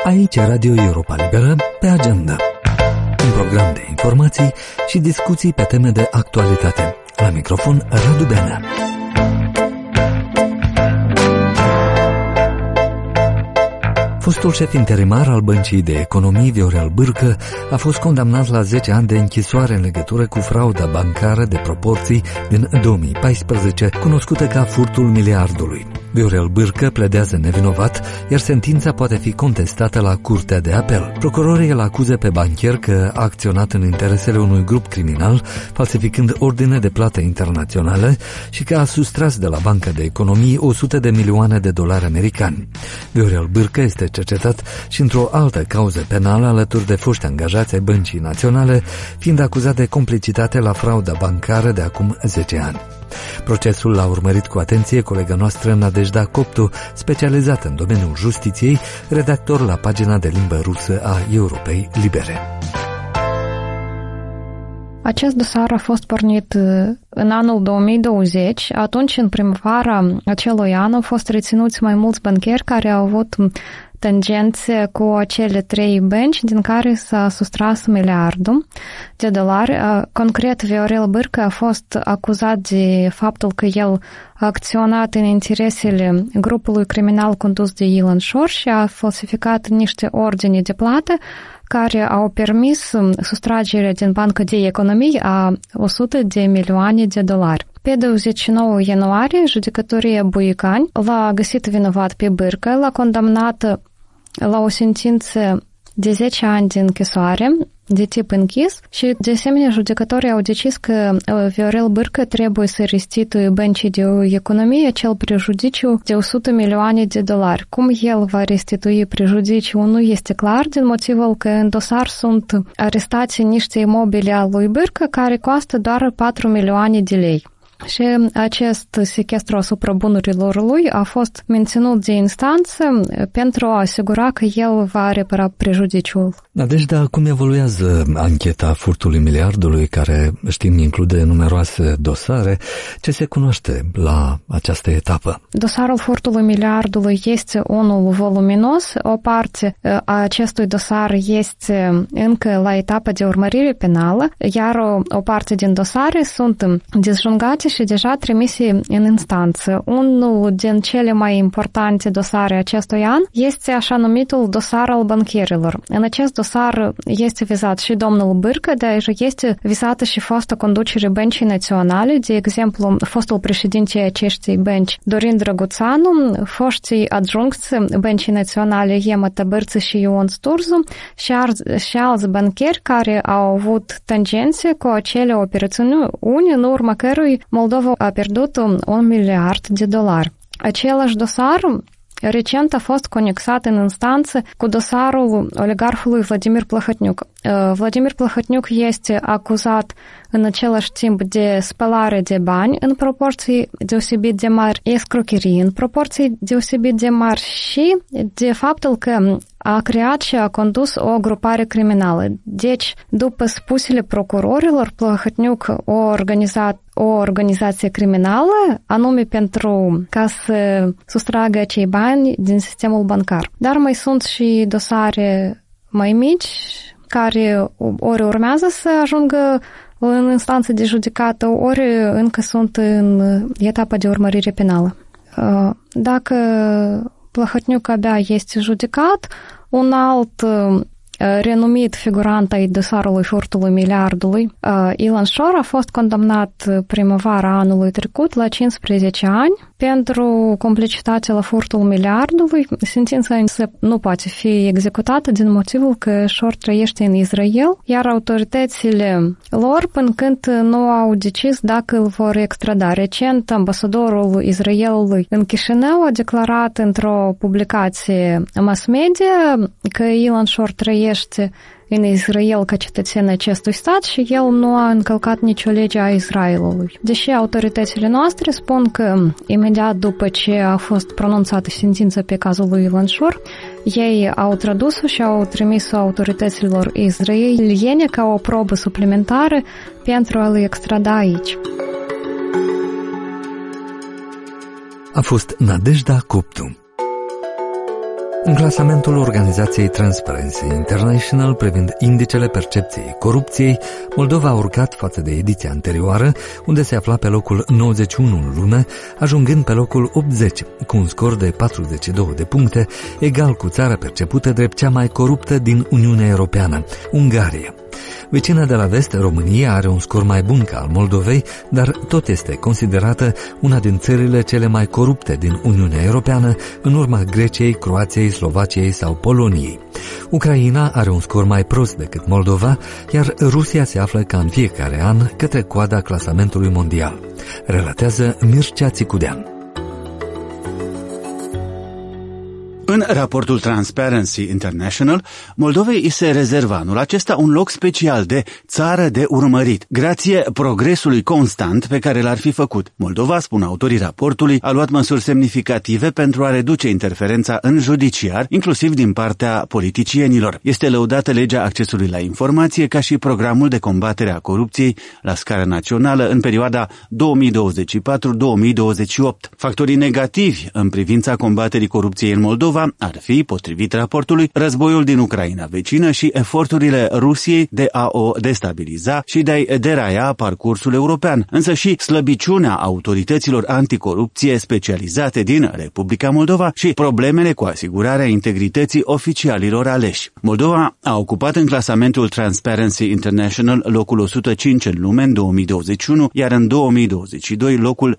Aici Radio Europa Liberă, pe agenda. Un program de informații și discuții pe teme de actualitate. La microfon, Radu Benea. Fostul șef interimar al Băncii de Economii, Viorel Bârcă, a fost condamnat la 10 ani de închisoare în legătură cu frauda bancară de proporții din 2014, cunoscută ca furtul miliardului. Viorel Bârcă pledează nevinovat, iar sentința poate fi contestată la Curtea de Apel. Procurorii îl acuză pe bancher că a acționat în interesele unui grup criminal, falsificând ordine de plată internaționale și că a sustras de la Banca de Economii 100 de milioane de dolari americani. Viorel Bârcă este cercetat și într-o altă cauză penală alături de foști angajați ai Băncii Naționale, fiind acuzat de complicitate la frauda bancară de acum 10 ani. Procesul l-a urmărit cu atenție colega noastră Nadejda Coptu, specializată în domeniul justiției, redactor la pagina de limbă rusă a Europei Libere. Acest dosar a fost pornit în anul 2020. Atunci, în primăvara acelui an, au fost reținuți mai mulți bancheri care au avut tangențe cu acele 3 bănci din care s-a sustras miliardul de dolari. Concret, Viorel Bârcă a fost acuzat de faptul că el a acționat în interesele grupului criminal condus de Ilan Shor și a falsificat niște ordine de plată care au permis sustragerea din Banca de Economii a 100 de milioane de dolari. Pe 29 ianuarie, judecătoria Buicani l-a găsit vinovat pe Bârcă, l-a condamnat la o sentință de 10 ani de închisoare, de tip închis, și de asemenea judecătorii au decis că Viorel Bârcă trebuie să restituie Băncii de Economie acel prejudiciu de 100 milioane de dolari. Cum el va restitui prejudiciul nu este clar, din motivul că în dosar sunt arestați niște imobile al lui Bârcă care costă doar 4 milioane de lei. Și acest sechestru asupra bunurilor lui a fost menținut de instanță pentru a asigura că el va repara prejudiciul. Nadejda, cum evoluează ancheta furtului miliardului, care, știm, include numeroase dosare? Ce se cunoaște la această etapă? Dosarul furtului miliardului este unul voluminos. O parte a acestui dosar este încă la etapa de urmărire penală, iar o parte din dosare sunt disjungate și deja trimise în instanță. Unul din cele mai importante dosare acestui an este așa numitul dosar al bancherilor. În acest dosar este vizat și domnul Bârcă, dar este vizată și fosta conducere Băncii Naționale, de exemplu, fostul președinte acestei bănci Dorin Drăguțanu, foștii adjuncți Băncii Naționale Ema Tăbârță și Ion Sturzu și alți bancheri care au avut tangențe cu acele operațiuni, în urma cărui Moldova a pierdut 1 miliard de dolari. Același dosar recent a fost conexat în instanță cu dosarul oligarhului Vladimir Plahotniuc. Vladimir Plahotniuc este acuzat în același timp de spălare de bani în proporții deosebit de mari, escrocherii în proporții deosebit de mari și de faptul că a creat și a condus o grupare criminală. Deci, după spusele procurorilor, Plahotniuc o organizație criminală, anume pentru ca să sustragă acei bani din sistemul bancar. Dar mai sunt și dosare mai mici, care ori urmează să ajungă în instanță de judecată, ori încă sunt în etapa de urmărire penală. Dacă Plahotniuc abia este judecat, un alt renumit figurant ai dosarului furtului miliardului, Ilan Shor, a fost condamnat primăvara anului trecut la 15 ani pentru complicitate la furtul miliardului. Sentința însă nu poate fi executată din motivul că Shor trăiește în Israel, iar autoritățile lor până când nu au decis dacă îl vor extrada. Recent, ambasadorul Israelului în Chișinău a declarat într-o publicație mass media că Ilan Shor trăiește în Israel ca cetățen acestui stat și el nu a încălcat nicio lege a Israelului. Deși autoritățile noastre spun că imediat după ce a fost pronunțată sentința pe cazul lui Ilan Shor, ei au tradus-o și au trimis-o autorităților israeliene ca o probă suplimentară pentru a-l extrada aici. A fost Nadejda Coptu. În clasamentul organizației Transparency International privind indicele percepției corupției, Moldova a urcat față de ediția anterioară, unde se afla pe locul 91 în lume, ajungând pe locul 80, cu un scor de 42 de puncte, egal cu țara percepută drept cea mai coruptă din Uniunea Europeană, Ungaria. Vecina de la vest, România, are un scor mai bun ca al Moldovei, dar tot este considerată una din țările cele mai corupte din Uniunea Europeană, în urma Greciei, Croației, Slovaciei sau Poloniei. Ucraina are un scor mai prost decât Moldova, iar Rusia se află ca în fiecare an către coada clasamentului mondial. Relatează Mircea Țicudean. În raportul Transparency International, Moldovei îi se rezervă anul acesta un loc special de țară de urmărit, grație progresului constant pe care l-ar fi făcut. Moldova, spun autorii raportului, a luat măsuri semnificative pentru a reduce interferența în judiciar, inclusiv din partea politicienilor. Este lăudată legea accesului la informație ca și programul de combatere a corupției la scară națională în perioada 2024-2028. Factorii negativi în privința combaterii corupției în Moldova ar fi, potrivit raportului, războiul din Ucraina vecină și eforturile Rusiei de a o destabiliza și de a-i deraia parcursul european, însă și slăbiciunea autorităților anticorupție specializate din Republica Moldova și problemele cu asigurarea integrității oficialilor aleși. Moldova a ocupat în clasamentul Transparency International locul 105 în lume în 2021, iar în 2022 locul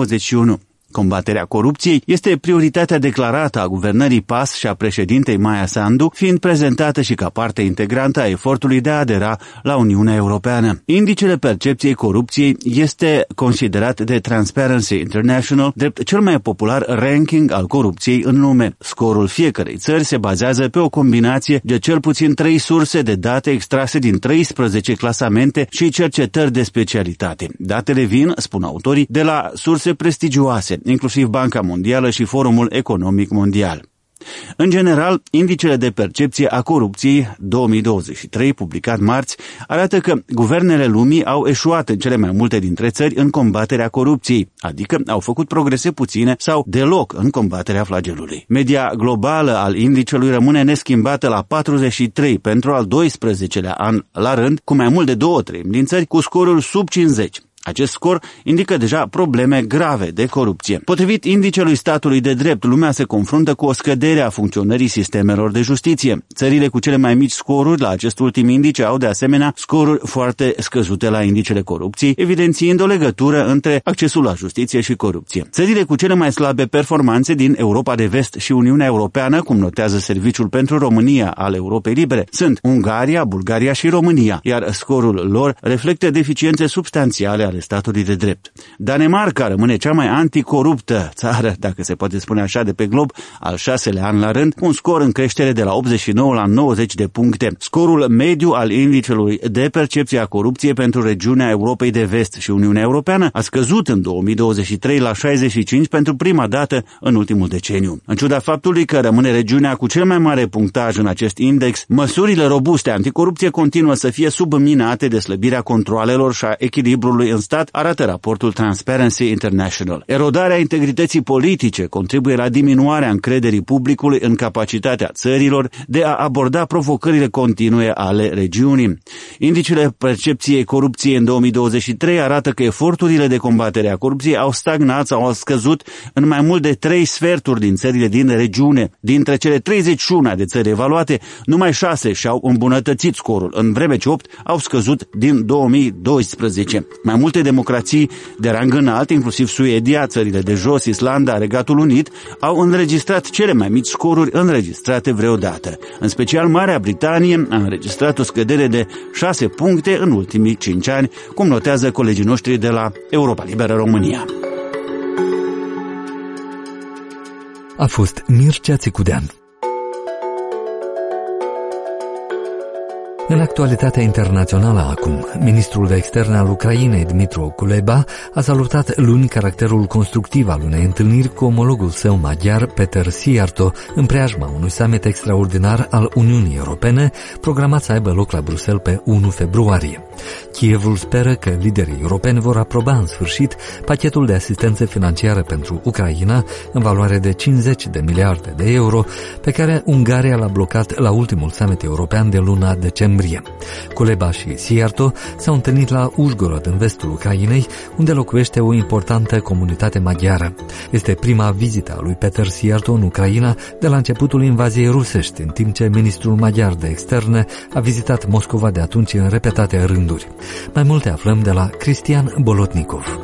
91. Combaterea corupției este prioritatea declarată a guvernării PAS și a președintei Maia Sandu, fiind prezentată și ca parte integrantă a efortului de a adera la Uniunea Europeană. Indicele percepției corupției este considerat de Transparency International drept cel mai popular ranking al corupției în lume. Scorul fiecărei țări se bazează pe o combinație de cel puțin 3 surse de date extrase din 13 clasamente și cercetări de specialitate. Datele vin, spun autorii, de la surse prestigioase, inclusiv Banca Mondială și Forumul Economic Mondial. În general, indicele de percepție a corupției 2023, publicat marți, arată că guvernele lumii au eșuat în cele mai multe dintre țări în combaterea corupției, adică au făcut progrese puține sau deloc în combaterea flagelului. Media globală al indicelui rămâne neschimbată la 43 pentru al 12-lea an la rând, cu mai mult de 2/3 din țări cu scoruri sub 50. Acest scor indică deja probleme grave de corupție. Potrivit indicelui statului de drept, lumea se confruntă cu o scădere a funcționării sistemelor de justiție. Țările cu cele mai mici scoruri la acest ultim indice au de asemenea scoruri foarte scăzute la indicele corupției, evidențiind o legătură între accesul la justiție și corupție. Țările cu cele mai slabe performanțe din Europa de Vest și Uniunea Europeană, cum notează Serviciul pentru România al Europei Libere, sunt Ungaria, Bulgaria și România, iar scorul lor reflectă deficiențe substanțiale ale statului de drept. Danemarca rămâne cea mai anticoruptă țară, dacă se poate spune așa, de pe glob, al 6-lea an la rând, cu un scor în creștere de la 89 la 90 de puncte. Scorul mediu al indicelui de percepție a corupției pentru regiunea Europei de Vest și Uniunea Europeană a scăzut în 2023 la 65 pentru prima dată în ultimul deceniu. În ciuda faptului că rămâne regiunea cu cel mai mare punctaj în acest index, măsurile robuste anticorupție continuă să fie subminate de slăbirea controalelor și a echilibrului în stat, arată raportul Transparency International. Erodarea integrității politice contribuie la diminuarea încrederii publicului în capacitatea țărilor de a aborda provocările continue ale regiunii. Indicele percepției corupției în 2023 arată că eforturile de combatere a corupției au stagnat sau au scăzut în mai mult de 3 sferturi din țările din regiune. Dintre cele 31 de țări evaluate, numai 6 și-au îmbunătățit scorul, în vreme ce 8 au scăzut din 2012. Mai multe democrații de rang înalt, inclusiv Suedia, țările de jos, Islanda, Regatul Unit, au înregistrat cele mai mici scoruri înregistrate vreodată. În special, Marea Britanie a înregistrat o scădere de 6 puncte în ultimii 5 ani, cum notează colegii noștri de la Europa Liberă România. A fost Mircea Țicudean. În actualitatea internațională acum, ministrul de externe al Ucrainei, Dmytro Kuleba, a salutat luni caracterul constructiv al unei întâlniri cu omologul său maghiar, Péter Szijjártó, în preajma unui summit extraordinar al Uniunii Europene, programat să aibă loc la Bruxelles pe 1 februarie. Kievul speră că liderii europeni vor aproba în sfârșit pachetul de asistență financiară pentru Ucraina, în valoare de 50 de miliarde de euro, pe care Ungaria l-a blocat la ultimul summit european de luna decembrie. Kuleba și Szijjártó s-au întâlnit la Užhorod, în vestul Ucrainei, unde locuiește o importantă comunitate maghiară. Este prima vizită a lui Péter Szijjártó în Ucraina de la începutul invaziei rusești, în timp ce ministrul maghiar de externe a vizitat Moscova de atunci în repetate rânduri. Mai multe aflăm de la Cristian Bolotnikov.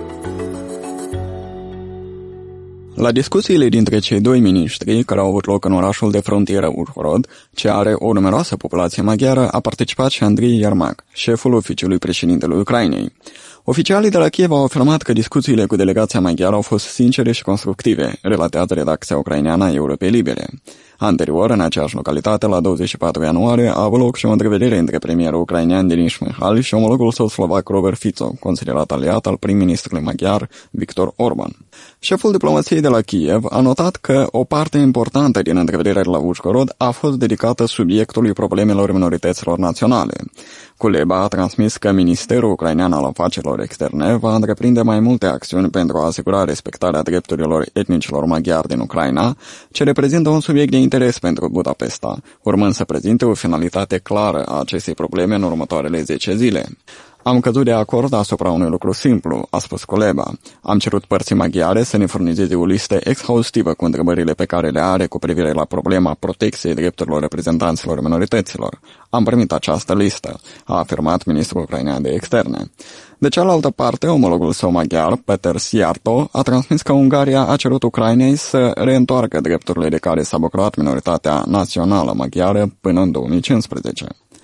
La discuțiile dintre cei doi miniștri, care au avut loc în orașul de frontieră Užhorod, ce are o numeroasă populație maghiară, a participat și Andrei Yermak, șeful oficiului președintelui Ucrainei. Oficialii de la Kiev au afirmat că discuțiile cu delegația maghiară au fost sincere și constructive, relatează redacția ucraineană a Europei Libere. Anterior, în aceeași localitate, la 24 ianuarie, a avut loc și o întrevedere între premierul ucrainean Denis Mihai și omologul său slovac Robert Fico, considerat aliat al prim-ministrului maghiar Viktor Orban. Șeful diplomației de la Kiev a notat că o parte importantă din întrevederea la Užhorod a fost dedicată subiectului problemelor minorităților naționale. Kuleba a transmis că Ministerul Ucrainean al Afacerilor Externe va întreprinde mai multe acțiuni pentru a asigura respectarea drepturilor etnicilor maghiari din Ucraina, ce reprezintă un subiect de interes pentru Budapesta, urmând să prezinte o finalitate clară a acestei probleme în următoarele 10 zile. Am căzut de acord asupra unui lucru simplu, a spus Kuleba. Am cerut părții maghiare să ne furnizeze o listă exhaustivă cu întrebările pe care le are cu privire la problema protecției drepturilor reprezentanților minorităților. Am primit această listă, a afirmat ministrul ucrainean de externe. De cealaltă parte, omologul său maghiar, Péter Szijjártó, a transmis că Ungaria a cerut Ucrainei să reîntoarcă drepturile de care s-a bucurat minoritatea națională maghiară până în 2015.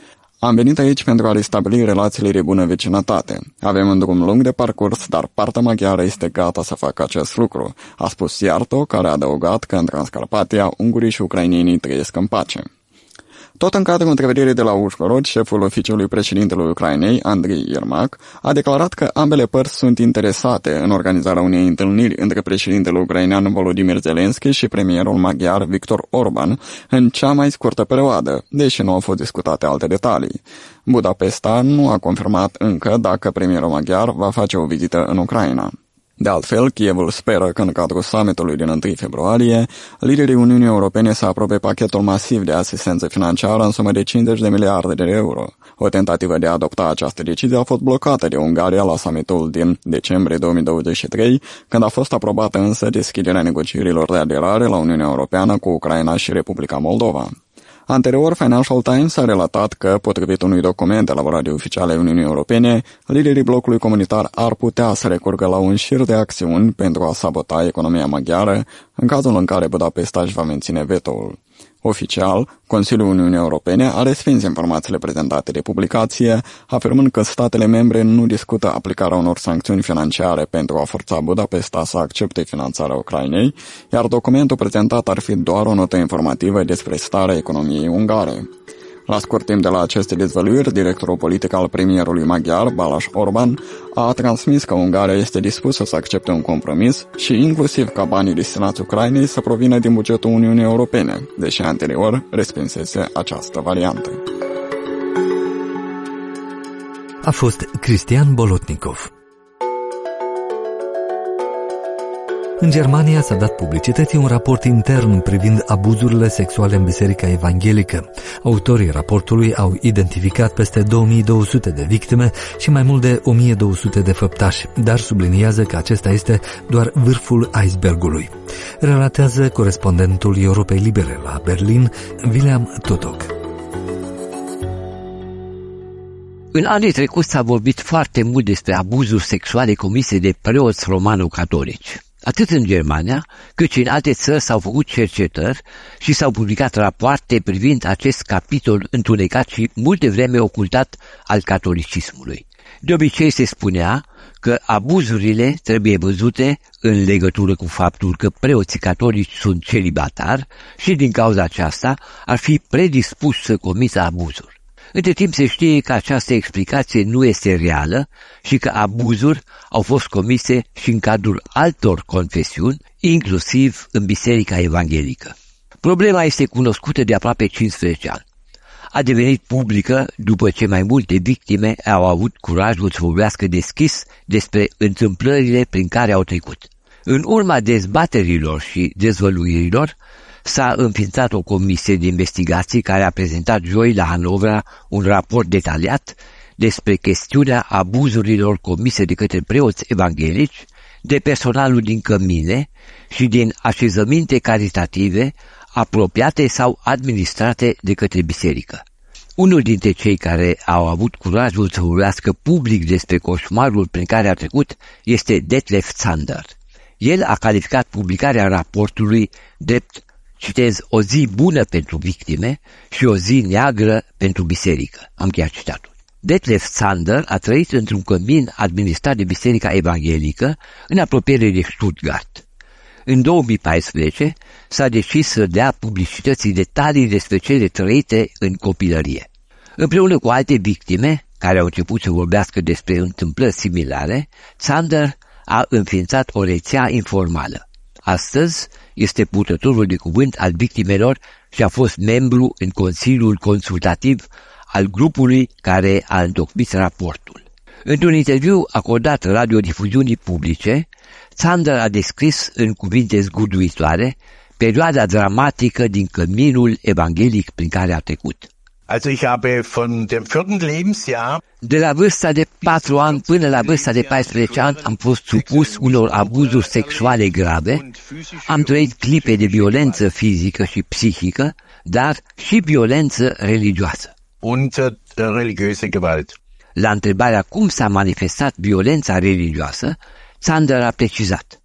Am venit aici pentru a restabili relațiile de bună vecinătate. Avem un drum lung de parcurs, dar partea maghiară este gata să facă acest lucru, a spus Szijjártó, care a adăugat că în Transcarpatia, ungurii și ucrainenii trăiesc în pace. Tot în cadrul întrevederii de la Užhorod, șeful oficiului președintelui Ucrainei, Andrei Yermak, a declarat că ambele părți sunt interesate în organizarea unei întâlniri între președintele ucrainean Volodymyr Zelensky și premierul maghiar Viktor Orban în cea mai scurtă perioadă, deși nu au fost discutate alte detalii. Budapesta nu a confirmat încă dacă premierul maghiar va face o vizită în Ucraina. De altfel, Kievul speră că în cadrul summitului din 1 februarie, liderii Uniunii Europene să aprobe pachetul masiv de asistență financiară în sumă de 50 de miliarde de euro. O tentativă de a adopta această decizie a fost blocată de Ungaria la summitul din decembrie 2023, când a fost aprobată însă deschiderea negocierilor de aderare la Uniunea Europeană cu Ucraina și Republica Moldova. Anterior, Financial Times a relatat că, potrivit unui document elaborat de oficiali ai Uniunii Europene, liderii blocului comunitar ar putea să recurgă la un șir de acțiuni pentru a sabota economia maghiară, în cazul în care Budapesta își va menține veto-ul. Oficial, Consiliul Uniunii Europene a respins informațiile prezentate de publicație, afirmând că statele membre nu discută aplicarea unor sancțiuni financiare pentru a forța Budapesta să accepte finanțarea Ucrainei, iar documentul prezentat ar fi doar o notă informativă despre starea economiei ungare. La scurt timp de la aceste dezvăluiri, directorul politic al premierului maghiar, Balázs Orbán, a transmis că Ungaria este dispusă să accepte un compromis și inclusiv ca banii destinați Ucrainei să provină din bugetul Uniunii Europene, deși anterior respinsese această variantă. A fost Cristian Bolotnikov. În Germania s-a dat publicității un raport intern privind abuzurile sexuale în Biserica Evanghelică. Autorii raportului au identificat peste 2200 de victime și mai mult de 1200 de făptași, dar subliniază că acesta este doar vârful icebergului. Relatează corespondentul Europei Libere la Berlin, William Totok. În anii trecuți s-a vorbit foarte mult despre abuzuri sexuale comise de preoți romano-catolici. Atât în Germania, cât și în alte țări s-au făcut cercetări și s-au publicat rapoarte privind acest capitol întunecat și multe vreme ocultat al catolicismului. De obicei se spunea că abuzurile trebuie văzute în legătură cu faptul că preoții catolici sunt celibatari și din cauza aceasta ar fi predispuși să comită abuzuri. Între timp se știe că această explicație nu este reală și că abuzuri au fost comise și în cadrul altor confesiuni, inclusiv în Biserica Evanghelică. Problema este cunoscută de aproape 15 ani. A devenit publică după ce mai multe victime au avut curajul să vorbească deschis despre întâmplările prin care au trecut. În urma dezbaterilor și dezvăluirilor, s-a înființat o comisie de investigații care a prezentat joi la Hanovra un raport detaliat despre chestiunea abuzurilor comise de către preoți evanghelici, de personalul din cămine și din așezăminte caritative apropiate sau administrate de către biserică. Unul dintre cei care au avut curajul să vorbească public despre coșmarul prin care a trecut este Detlef Zander. El a calificat publicarea raportului drept, citez, o zi bună pentru victime și o zi neagră pentru biserică. Am încheiat citatul. Detlef Zander a trăit într-un cămin administrat de Biserica Evanghelică în apropiere de Stuttgart. În 2014 s-a decis să dea publicității detalii despre cele trăite în copilărie. Împreună cu alte victime, care au început să vorbească despre întâmplări similare, Zander a înființat o rețea informală. Astăzi este purtătorul de cuvânt al victimelor și a fost membru în Consiliul Consultativ al grupului care a întocmit raportul. Într-un interviu acordat radiodifuziunii publice, Zander a descris în cuvinte zguduitoare perioada dramatică din căminul evanghelic prin care a trecut. De la vârsta de 4 ani până la vârsta de 14 ani am fost supus unor abuzuri sexuale grave, am trăit clipe de violență fizică și psihică, dar și violență religioasă. La întrebarea cum s-a manifestat violența religioasă, Zander a precizat: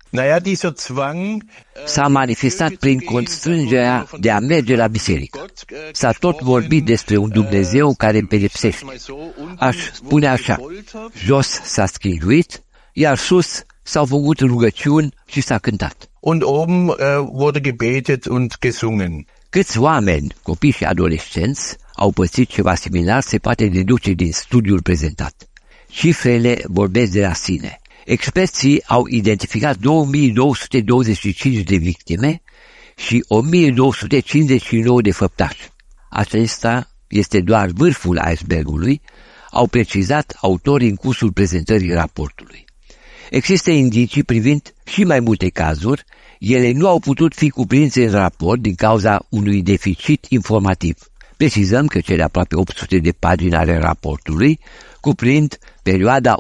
s-a manifestat prin constrângerea de a merge la biserică. S-a tot vorbit despre un Dumnezeu care îmi pedepsește. Aș spune așa: jos s-a schinjuit, iar sus s-au făcut rugăciuni și s-a cântat. Und oben wurde gebetet und gesungen. Câți oameni, copii și adolescenți, au pățit ceva similar se poate deduce din studiul prezentat. Cifrele vorbesc de la sine. Experții au identificat 2225 de victime și 1259 de făptași. Acesta este doar vârful icebergului, au precizat autorii în cursul prezentării raportului. Există indicii privind și mai multe cazuri, ele nu au putut fi cuprinse în raport din cauza unui deficit informativ. Precizăm că cele aproape 800 de pagini ale raportului cuprind perioada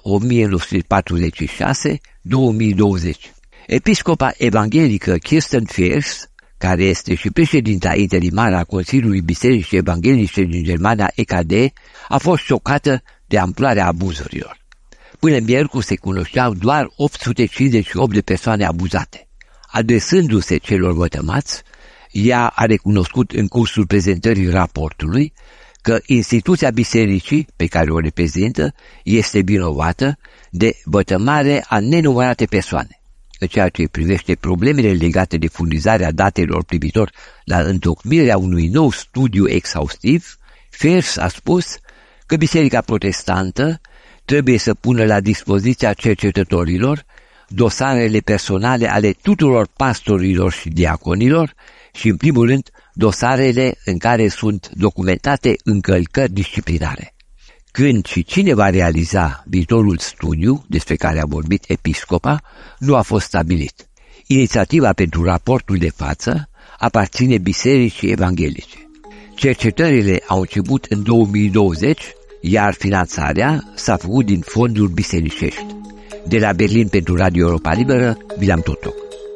1946-2020. Episcopa evanghelică Kirsten Fierz, care este și președinta interimară a Consiliului Bisericii Evanghelice din Germania EKD, a fost șocată de amploarea abuzurilor. Până miercuri se cunoșteau doar 858 de persoane abuzate. Adresându-se celor vătămați, ea a recunoscut în cursul prezentării raportului că instituția bisericii pe care o reprezintă este vinovată de vătămare a nenumărate persoane. În ceea ce privește problemele legate de furnizarea datelor privitor la întocmirea unui nou studiu exhaustiv, Fierz a spus că Biserica Protestantă trebuie să pună la dispoziția cercetătorilor dosarele personale ale tuturor pastorilor și diaconilor și, în primul rând, dosarele în care sunt documentate încălcări disciplinare. Când și cine va realiza viitorul studiu despre care a vorbit episcopa nu a fost stabilit. Inițiativa pentru raportul de față aparține Bisericii Evanghelice. Cercetările au început în 2020, iar finanțarea s-a făcut din fonduri bisericești. De la Berlin pentru Radio Europa Liberă, Bilam Totoc.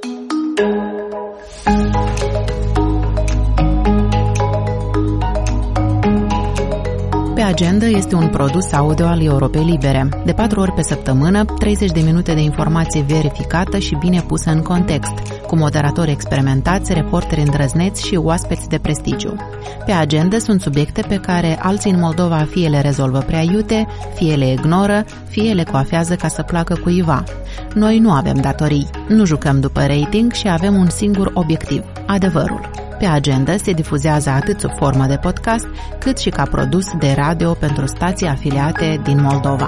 Pe agenda este un produs audio al Europei Libere. De 4 ori pe săptămână, 30 de minute de informație verificată și bine pusă în context, cu moderatori experimentați, reporteri îndrăzneți și oaspeți de prestigiu. Pe agenda sunt subiecte pe care alții în Moldova fie le rezolvă prea iute, fie le ignoră, fie le coafează ca să placă cuiva. Noi nu avem datorii, nu jucăm după rating și avem un singur obiectiv, adevărul. Pe Agenda se difuzează atât sub formă de podcast, cât și ca produs de radio pentru stații afiliate din Moldova.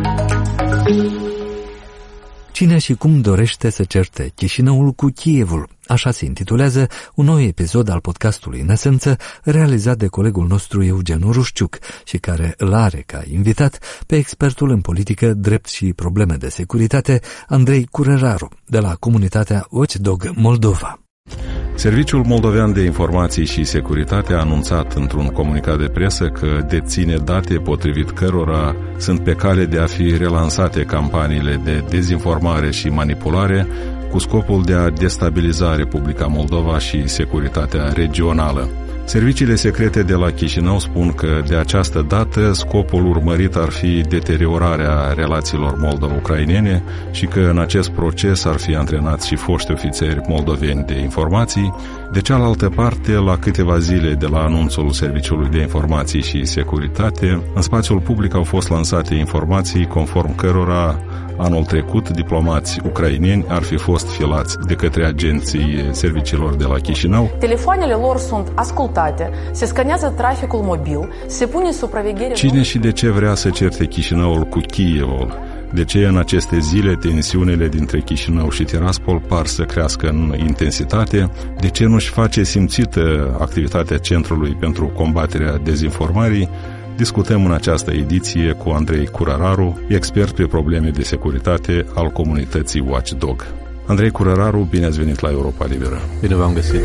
Cine și cum dorește să certe Chișinăul cu Kievul? Așa se intitulează un nou episod al podcastului În Esență, realizat de colegul nostru Eugen Rușciuc și care îl are ca invitat pe expertul în politică, drept și probleme de securitate, Andrei Curăraru, de la comunitatea Watchdog Moldova. Serviciul Moldovean de Informații și Securitate a anunțat într-un comunicat de presă că deține date potrivit cărora sunt pe cale de a fi relansate campaniile de dezinformare și manipulare cu scopul de a destabiliza Republica Moldova și securitatea regională. Serviciile secrete de la Chișinău spun că de această dată scopul urmărit ar fi deteriorarea relațiilor moldo-ucrainene și că în acest proces ar fi antrenați și foști ofițeri moldoveni de informații. De cealaltă parte, la câteva zile de la anunțul Serviciului de Informații și Securitate, în spațiul public au fost lansate informații conform cărora anul trecut diplomați ucraineni ar fi fost filați de către agenții serviciilor de la Chișinău. Telefoanele lor sunt ascultate, se scanează traficul mobil, se pune supraveghere... Cine și de ce vrea să certe Chișinăul cu Kievul? De ce în aceste zile tensiunile dintre Chișinău și Tiraspol par să crească în intensitate? De ce nu-și face simțită activitatea Centrului pentru combaterea dezinformării? Discutăm în această ediție cu Andrei Curăraru, expert pe probleme de securitate al comunității Watchdog. Andrei Curăraru, bine ați venit la Europa Liberă. Bine v-am găsit.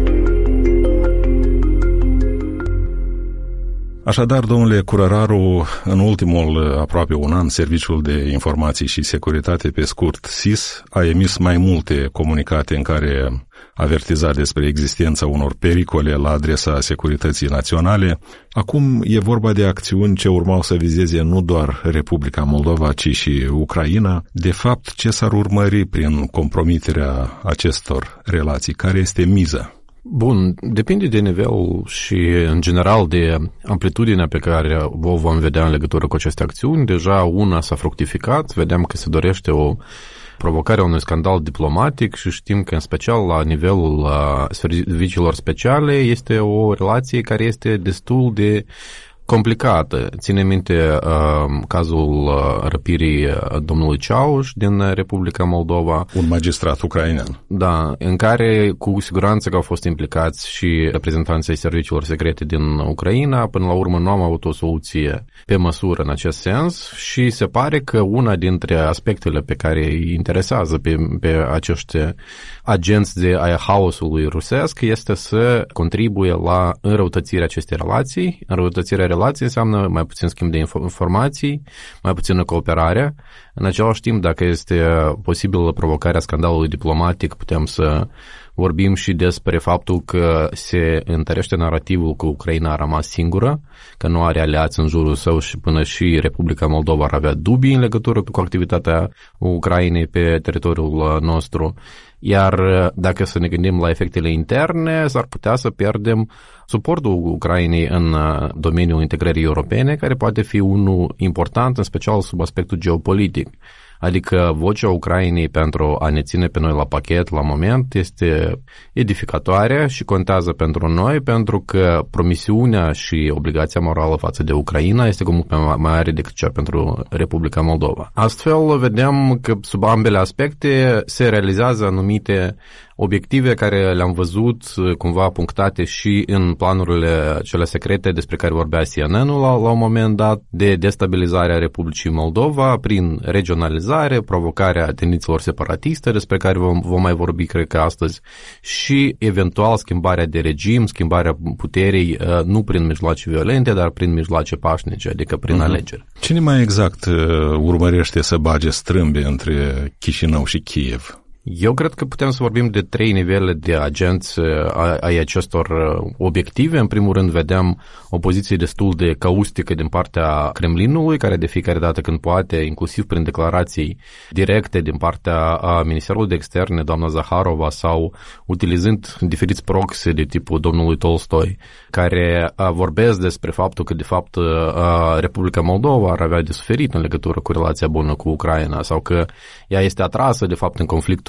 Așadar, domnule Curăraru, în ultimul aproape un an, Serviciul de Informații și Securitate, pe scurt SIS, a emis mai multe comunicate în care avertiza despre existența unor pericole la adresa securității naționale. Acum e vorba de acțiuni ce urmau să vizeze nu doar Republica Moldova, ci și Ucraina. De fapt, ce s-ar urmări prin compromiterea acestor relații? Care este miza? Bun, depinde de nivelul și, în general, de amplitudinea pe care o vom vedea în legătură cu aceste acțiuni. Deja una s-a fructificat, vedem că se dorește o provocare a unui scandal diplomatic și știm că, în special, la nivelul serviciilor speciale, este o relație care este destul de complicată. Ține minte cazul răpirii domnului Ceauș din Republica Moldova. Un magistrat ucrainean. Da, în care cu siguranță că au fost implicați și reprezentanții serviciilor secrete din Ucraina. Până la urmă nu am avut o soluție pe măsură în acest sens și se pare că una dintre aspectele pe care îi interesează pe acești agenți de haosului rusesc este să contribuie la înrăutățirea acestei relații. Înrăutățirea relației înseamnă mai puțin schimb de informații, mai puțină cooperare. În același timp, dacă este posibilă provocarea scandalului diplomatic, putem să vorbim și despre faptul că se întărește narativul că Ucraina a rămas singură, că nu are aliați în jurul său și până și Republica Moldova ar avea dubii în legătură cu activitatea Ucrainei pe teritoriul nostru. Iar dacă să ne gândim la efectele interne, s-ar putea să pierdem suportul Ucrainei în domeniul integrării europene, care poate fi unul important, în special sub aspectul geopolitic. Adică vocea Ucrainei pentru a ne ține pe noi la pachet la moment este edificatoare și contează pentru noi, pentru că promisiunea și obligația morală față de Ucraina este cu mult mai mare decât cea pentru Republica Moldova. Astfel, vedem că sub ambele aspecte se realizează anumite obiective care le-am văzut cumva punctate și în planurile cele secrete despre care vorbea CNN-ul la un moment dat, de destabilizarea Republicii Moldova prin regionalizare, provocarea tendințelor separatiste despre care vom mai vorbi, cred că astăzi, și eventual schimbarea de regim, schimbarea puterii, nu prin mijloace violente, dar prin mijloace pașnice, adică prin alegeri. Cine mai exact urmărește să bage strâmbe între Chișinău și Kiev? Eu cred că putem să vorbim de 3 nivele de agenți ai acestor obiective. În primul rând vedem o poziție destul de caustică din partea Kremlinului, care de fiecare dată când poate, inclusiv prin declarații directe din partea Ministerului de Externe, doamna Zaharova, sau utilizând diferiți proxy de tipul domnului Tolstoi, care vorbesc despre faptul că de fapt Republica Moldova ar avea de suferit în legătură cu relația bună cu Ucraina sau că ea este atrasă de fapt în conflictul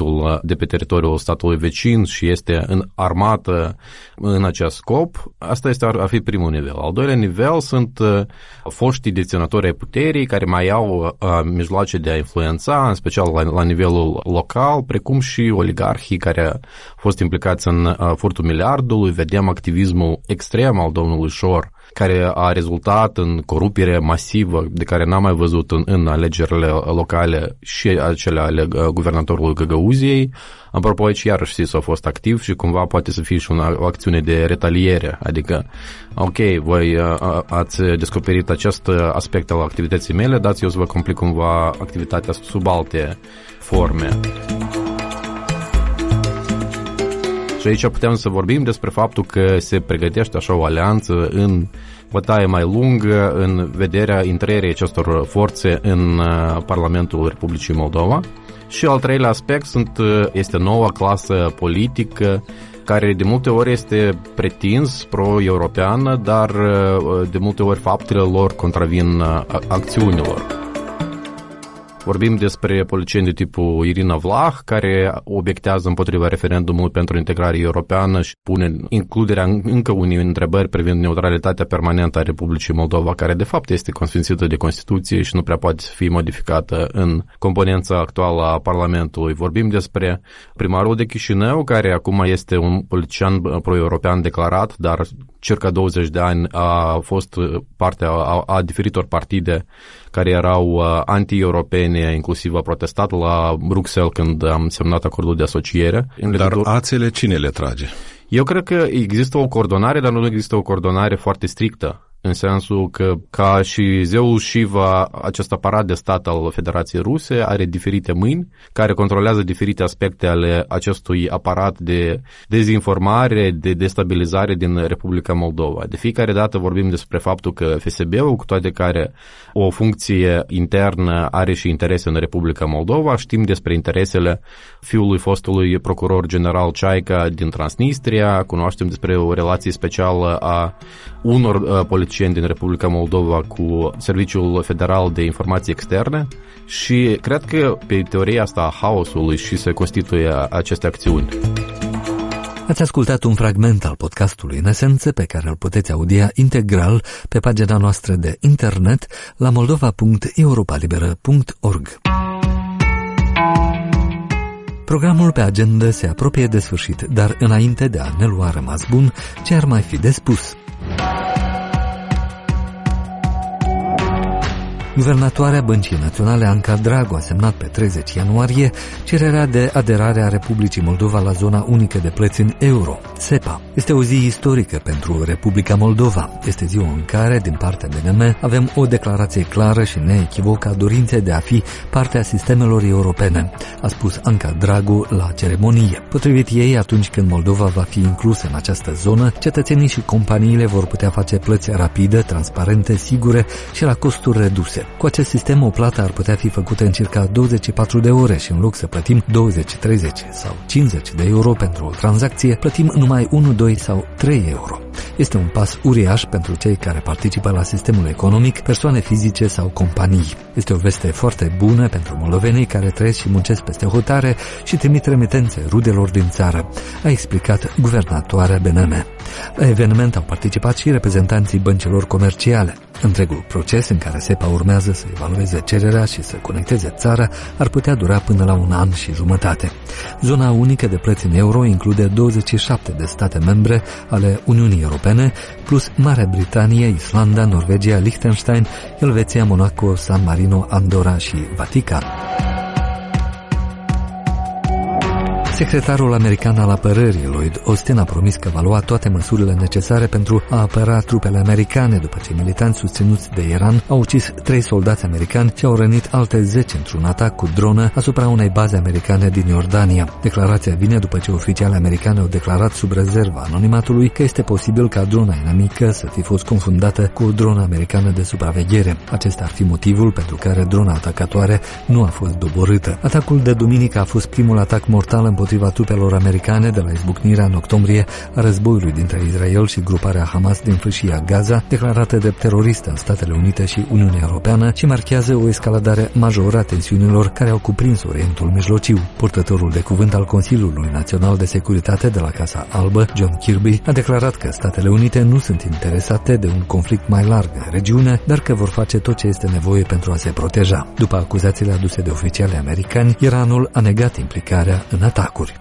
conflictul de pe teritoriul statului vecin și este în armată în acest scop, asta ar fi primul nivel. Al doilea nivel sunt foștii deținători ai puterii care mai au mijloace de a influența, în special la nivelul local, precum și oligarhii care au fost implicați în furtul miliardului. Vedem activismul extrem al domnului Șor, care a rezultat în corupere masivă de care n-am mai văzut în alegerile locale și acele ale guvernatorului Găgăuziei. Apropo, aici iarăși SIS a fost activ și cumva poate să fie și o acțiune de retaliere, adică, ok, voi ați descoperit acest aspect al activității mele, dați eu să vă complic cumva activitatea sub alte forme. Și aici putem să vorbim despre faptul că se pregătește așa o alianță în bătaie mai lungă în vederea intrării acestor forțe în Parlamentul Republicii Moldova. Și al treilea aspect este noua clasă politică care de multe ori este pretins pro-europeană, dar de multe ori faptele lor contravin acțiunilor. Vorbim despre politicieni de tipul Irina Vlah, care obiectează împotriva referendumului pentru integrare europeană și pune includerea încă unei întrebări privind neutralitatea permanentă a Republicii Moldova, care de fapt este consfințită de Constituție și nu prea poate fi modificată în componența actuală a Parlamentului. Vorbim despre primarul de Chișinău, care acum este un politician pro-european declarat, dar circa 20 de ani a fost parte a diferitor partide care erau anti-europene, inclusiv a protestat la Bruxelles când am semnat acordul de asociere. Dar ațele cine le trage? Eu cred că există o coordonare, dar nu există o coordonare foarte strictă. În sensul că, ca și zeul Shiva, acest aparat de stat al Federației Ruse are diferite mâini care controlează diferite aspecte ale acestui aparat de dezinformare, de destabilizare din Republica Moldova. De fiecare dată vorbim despre faptul că FSB-ul, cu toate care o funcție internă are și interese în Republica Moldova, știm despre interesele fiului fostului procuror general Ceaica din Transnistria, cunoaștem despre o relație specială a unor politicieni din Republica Moldova cu Serviciul Federal de Informații Externe și cred că pe teoria asta a haosului și se constituie aceste acțiuni. Ați ascultat un fragment al podcastului în esență pe care îl puteți audia integral pe pagina noastră de internet la moldova.europalibera.org. Programul pe agenda se apropie de sfârșit, dar înainte de a ne lua rămas bun, ce ar mai fi de spus? Guvernatoarea Băncii Naționale Anca Dragu a semnat pe 30 ianuarie cererea de aderare a Republicii Moldova la zona unică de plăți în euro, SEPA. Este o zi istorică pentru Republica Moldova. Este ziua în care, din partea BNM, avem o declarație clară și neechivocă a dorinței de a fi parte a sistemelor europene, a spus Anca Dragu la ceremonie. Potrivit ei, atunci când Moldova va fi inclusă în această zonă, cetățenii și companiile vor putea face plăți rapide, transparente, sigure și la costuri reduse. Cu acest sistem, o plată ar putea fi făcută în circa 24 de ore și în loc să plătim 20, 30 sau 50 de euro pentru o tranzacție, plătim numai 1, 2 sau 3 euro. Este un pas uriaș pentru cei care participă la sistemul economic, persoane fizice sau companii. Este o veste foarte bună pentru moldovenii care trăiesc și muncesc peste hotare și trimit remitențe rudelor din țară, a explicat guvernatoarea BNM. La eveniment au participat și reprezentanții băncilor comerciale. Întregul proces în care SEPA urmează să evalueze cererea și să conecteze țara ar putea dura până la 1 an și jumătate. Zona unică de plăți în euro include 27 de state membre ale Uniunii Europene, plus Marea Britanie, Islanda, Norvegia, Liechtenstein, Elveția, Monaco, San Marino, Andorra și Vatican. Secretarul american al apărării, Lloyd Austin, a promis că va lua toate măsurile necesare pentru a apăra trupele americane după ce militanți susținuți de Iran au ucis 3 soldați americani și au rănit alte 10 într-un atac cu dronă asupra unei baze americane din Iordania. Declarația vine după ce oficiali americani au declarat sub rezerva anonimatului că este posibil ca drona inamică să fi fost confundată cu o dronă americană de supraveghere. Acesta ar fi motivul pentru care drona atacatoare nu a fost doborâtă. Atacul de duminică a fost primul atac mortal împotriva împotriva trupelor americane de la izbucnirea în octombrie a războiului dintre Israel și gruparea Hamas din fâșia Gaza, declarată de teroristă în Statele Unite și Uniunea Europeană, și marchează o escaladare majoră a tensiunilor care au cuprins Orientul Mijlociu. Purtătorul de cuvânt al Consiliului Național de Securitate de la Casa Albă, John Kirby, a declarat că Statele Unite nu sunt interesate de un conflict mai larg în regiune, dar că vor face tot ce este nevoie pentru a se proteja. După acuzațiile aduse de oficiali americani, Iranul a negat implicarea în atacuri.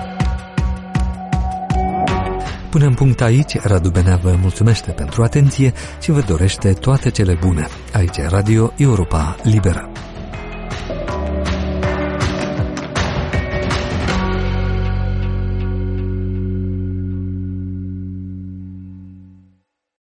Punem punct aici. Radu Benea vă mulțumește pentru atenție și vă dorește toate cele bune. Aici Radio Europa Liberă.